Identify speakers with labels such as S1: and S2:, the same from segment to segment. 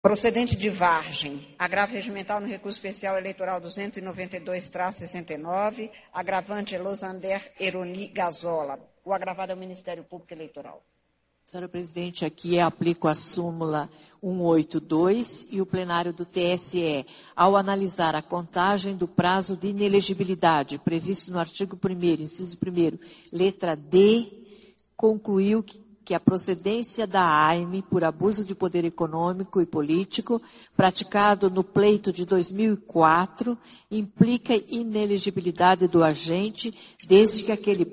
S1: Procedente de Vargem, agravo regimental no recurso especial eleitoral 292-69, agravante Losander Eroni Gazola. O agravado é o Ministério Público Eleitoral.
S2: Senhora presidente, aqui aplico a súmula 182 e o plenário do TSE, ao analisar a contagem do prazo de inelegibilidade previsto no artigo 1º, inciso 1º, letra D, concluiu que a procedência da AIME por abuso de poder econômico e político praticado no pleito de 2004 implica inelegibilidade do agente desde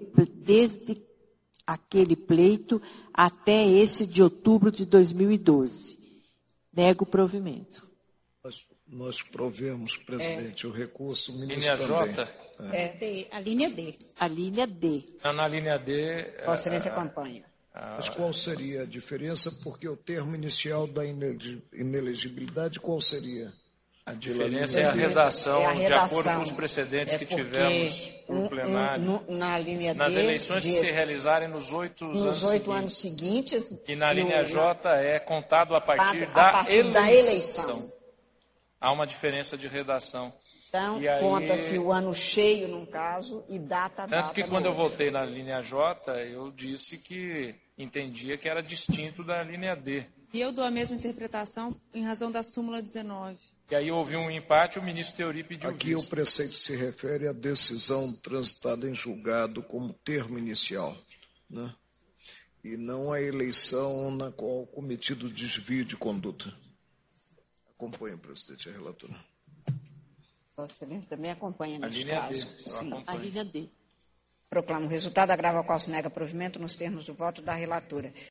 S2: aquele pleito até esse de outubro de 2012. Nego o provimento.
S3: Nós provemos, presidente, o recurso, o ministro
S4: linha
S3: também.
S4: J?
S1: A linha D.
S2: A linha D.
S4: Na linha D...
S1: Vossa Excelência acompanha.
S3: Mas qual seria a diferença? Porque o termo inicial da inelegibilidade, qual seria?
S4: A diferença é a redação, de acordo com os precedentes que tivemos no plenário.
S1: Na linha D,
S4: nas eleições que se realizarem nos 8
S1: anos seguintes.
S4: E na linha J é contado a partir da eleição. Há uma diferença de redação.
S1: Então, conta-se o ano cheio, num caso, e data.
S4: Tanto que quando eu votei na linha J, eu disse que entendia que era distinto da linha D.
S5: E eu dou a mesma interpretação em razão da súmula 19.
S4: E aí houve um empate, o ministro Teori pediu
S3: Aqui o preceito se refere à decisão transitada em julgado como termo inicial, né? E não à eleição na qual cometido desvio de conduta. Acompanhe, presidente, a relatora.
S1: Vossa Excelência também acompanha neste
S4: linha
S1: caso.
S4: D.
S1: Sim.
S2: A linha D.
S1: Proclamo o resultado, agravo ao qual se nega provimento nos termos do voto da relatora.